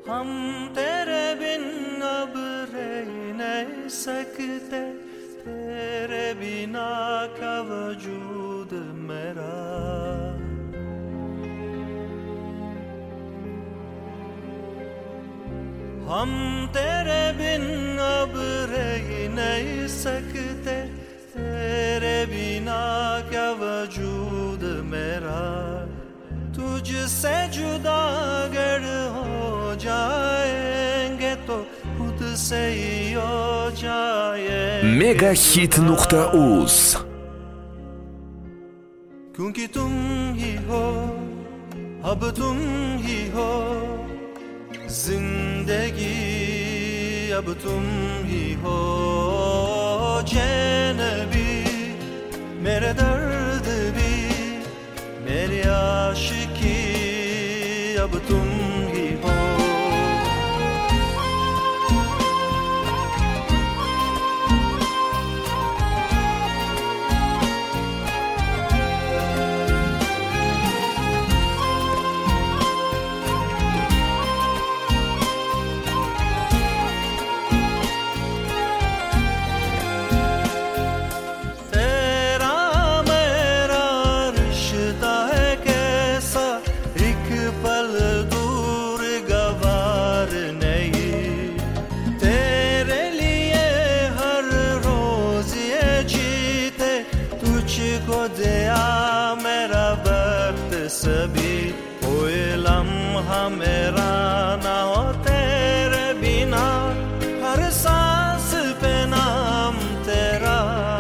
हम तेरे बिन अब रह नहीं सकते, तेरे बिना का वजूद मेरा। हम तेरे बिन अब रह नहीं सकते, तेरे बिना क्या वजूद मेरा। तुझसे जुदा अगर हो जाएंगे तो खुद से ही हो जाएंगे। Megahit.uz क्योंकि तुम ही हो, अब तुम ही हो जिंदगी, अब तुम ही हो चैन भी, मेरे दर्द भी, मेरी आशिकी, अब तुम ही हो। को दिया मेरा वक्त सभी, कोई लम्हा मेरा ना हो तेरे बिना, हर सांस पे नाम तेरा।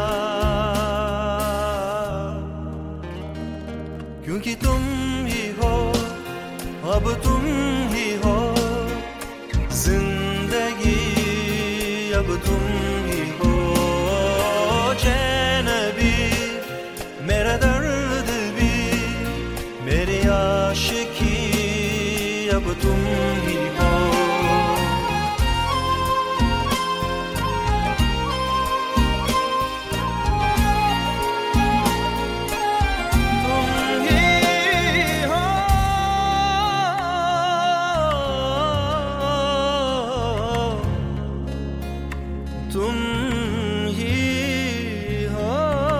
क्योंकि तुम ही हो, अब तुम ही हो जिंदगी, अब तुम ही हो चैन भी, मेरा दर्द भी, मेरी आशिकी, अब तुम ही हो। तुम ही हो, तुम ही हो।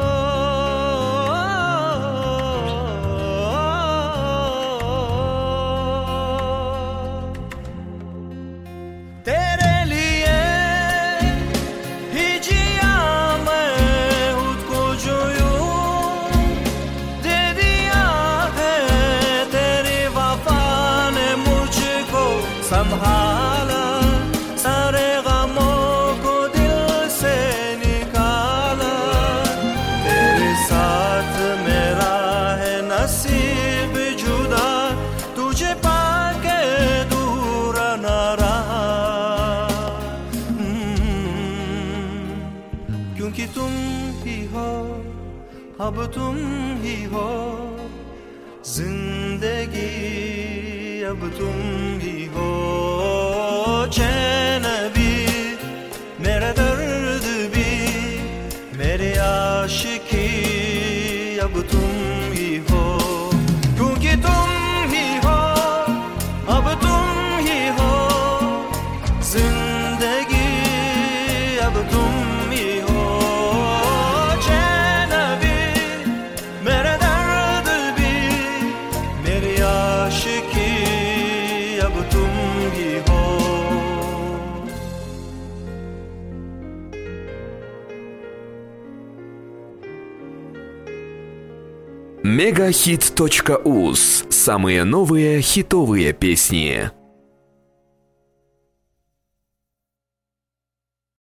तेरे लिए ही जिया मैं खुद को, जो यूं दे दिया है, तेरी वफा ने मुझको संभाला, सारे गमों को दिल से निकाला। तेरे साथ मेरा है नसीब जुदा, तुझे पाके दूर न रहा। क्योंकि तुम ही हो, अब तुम ही हो जिंदगी, अब तुम ही हो चैन भी, मेरा दर्द भी, मेरी आशिकी, अब तुम ही हो। क्योंकि तुम ही हो, अब तुम ही हो जिंदगी, अब तुम ही हो चैन भी, मेरा दर्द भी, मेरी आशिकी, अब तुम ही हो। Megahit.uz. Самые новые хитовые песни.